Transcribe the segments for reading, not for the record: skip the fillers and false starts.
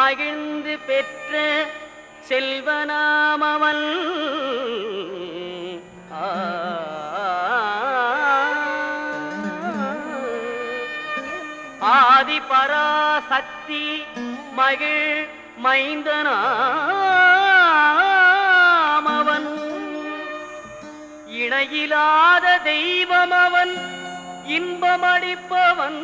மகிழ்ந்து பெற்ற செல்வனாமவன். ஆதி பராசக்தி மகிழ் மைந்தனாமவன். இணையிலாத தெய்வம் அவன், இன்பமளிப்பவன்.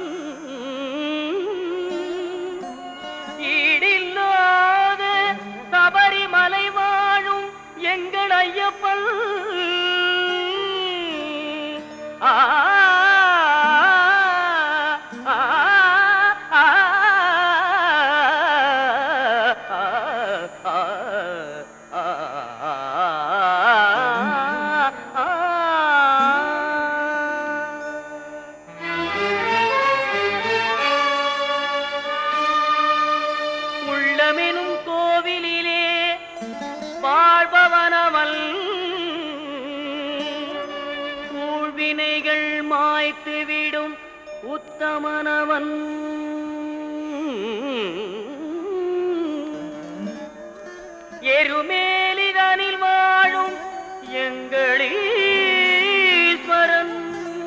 ஈடில்லாத சபரிமலை வாழும் எங்கள் ஐயப்பன். உள்ளமெனும் கோவிலிலே வாழ்பவனவன். ஊழ்வினைகள் மாய்த்துவிடும் உத்தமனவன். எருமேலிதனில் வாழும் எங்களீஸ்வரன்.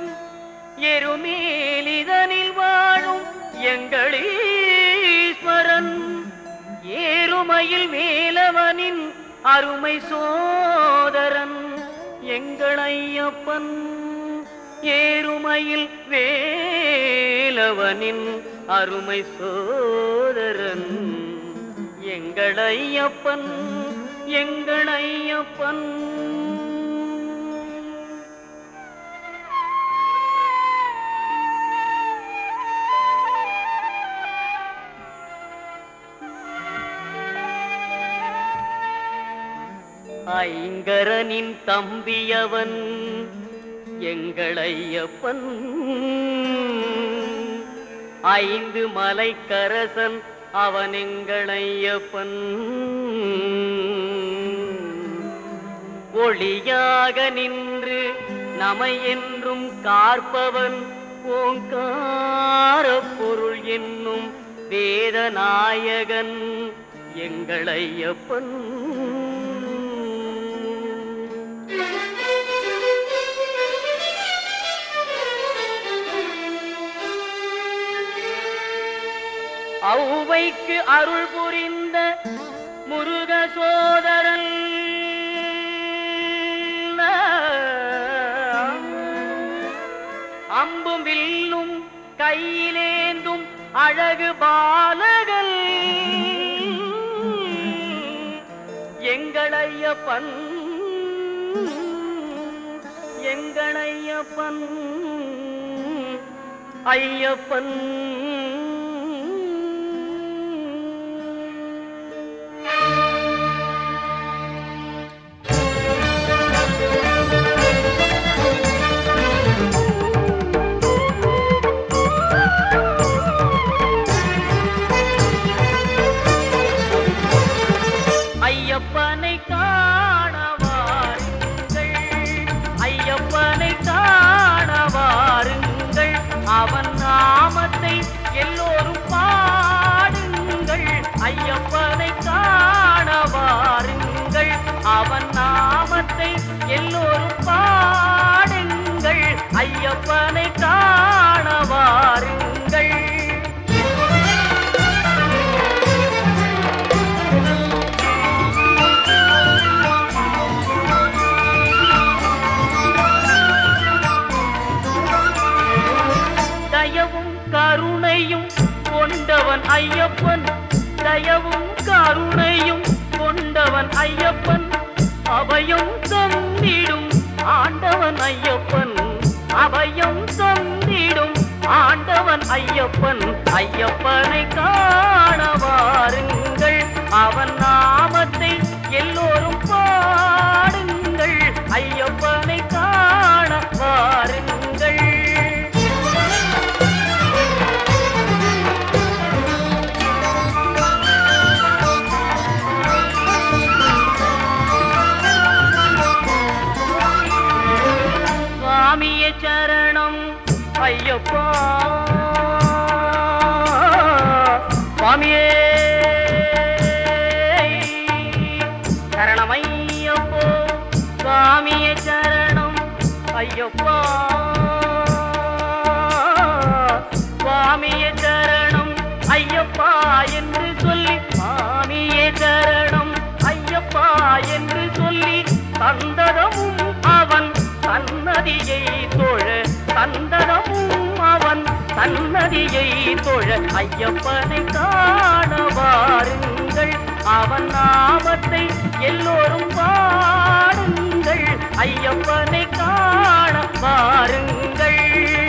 எருமேலிதனில் வாழும் எங்களீஸ்வரன். ஏறுமையில் வேலவனின் அருமை சோதரன் எங்கள் ஐயப்பன். ஏறுமையில் வேலவனின் அருமை சோதரன் எங்கள் ஐயப்பன். எங்கள் ஐயப்பன். ஐங்கரனின் தம்பியவன் எங்கள் ஐயப்பன். ஐந்து மலைக்கரசன் அவன் எங்கள் ஐயப்பன். ஒளியாக நின்று நமை என்றும் காற்பவன் ஓங்கார பொருள் என்னும் வேதநாயகன் எங்கள் ஐயப்பன். ஔவைக்கு அருள் புரிந்த முருக சோதரன். அம்பும் வில்லும் கையிலேந்தும் அழகு பாலகன் எங்கள் ஐயப்பன். எங்கள் ஐயப்பன். ஐயப்பன். ஐயப்பனை காண வாருங்கள். ஐயப்பனை காண வாருங்கள். அவன் நாமத்தை எல்லோரும் பாடுங்கள். ஐயப்பனை காண வாருங்கள். அவன் நாமத்தை எல்லோரும் பாடுங்கள். ஐயப்பனை காண வாருங்கள். தயவும் கருணையும் கொண்டவன் ஐயப்பன். தயவும் கருணையும் கொண்டவன் ஐயப்பன். அபயம் தந்திடும் ஆண்டவன் ஐயப்பன். அபயம் தந்திடும் ஆண்டவன் ஐயப்பன். ஐயப்பனை காண வாருங்கள். அவன் நாமத்தை எல்லோரும் பாடுங்கள். ஐயப்பனை காண வாருங்கள். சுவாமிய சரணம் ஐயப்பா. சுவாமியே ஐயப்பா சுவாமியே சரணம் ஐயப்பா என்று சொல்லி சுவாமியே சரணம் ஐயப்பா என்று சொல்லி தந்ததமும் அவன் சன்னதியை தொழ தந்ததமும் அவன் சன்னதியை தொழ ஐயப்பனை காண வாருங்கள் அவன் நாமத்தை எல்லோரும் பாடுங்கள் ஐயப்பனை காண வாருங்கள்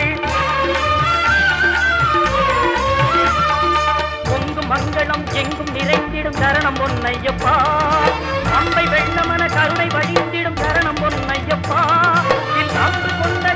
பொங்கும் மங்களம் எங்கும் நிறைந்திடும் சரணம் பொன்னையப்பா அம்பை வெள்ளமன கருணை வழிந்திடும் சரணம் பொன்னையப்பா அம்பு கொண்ட